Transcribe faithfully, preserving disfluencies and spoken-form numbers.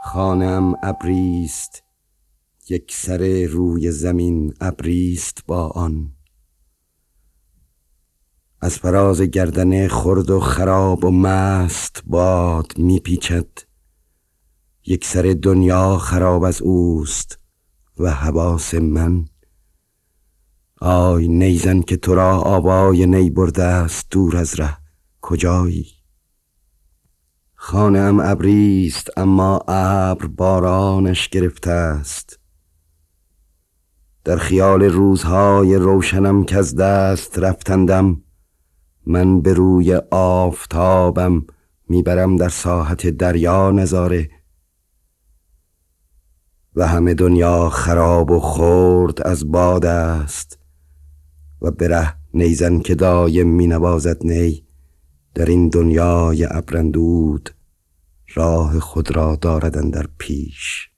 خانه‌ام ابریست، یک سر روی زمین ابریست با آن. از فراز گردن خرد و خراب و مست باد میپیچد. یک سر دنیا خراب از اوست و حواس من. آی نیزن که تو را آوای نی برده است دور از ره، کجایی؟ خانه‌ام ابریست اما ابر بارانش گرفته است. در خیال روزهای روشنم که از دست رفتندم، من به روی آفتابم میبرم در ساحت دریا نظاره. و همه دنیا خراب و خرد از باد است و به ره نیزن که دایم می نوازد نی در این دنیای ابرندود راه خود را دارد اندر پیش.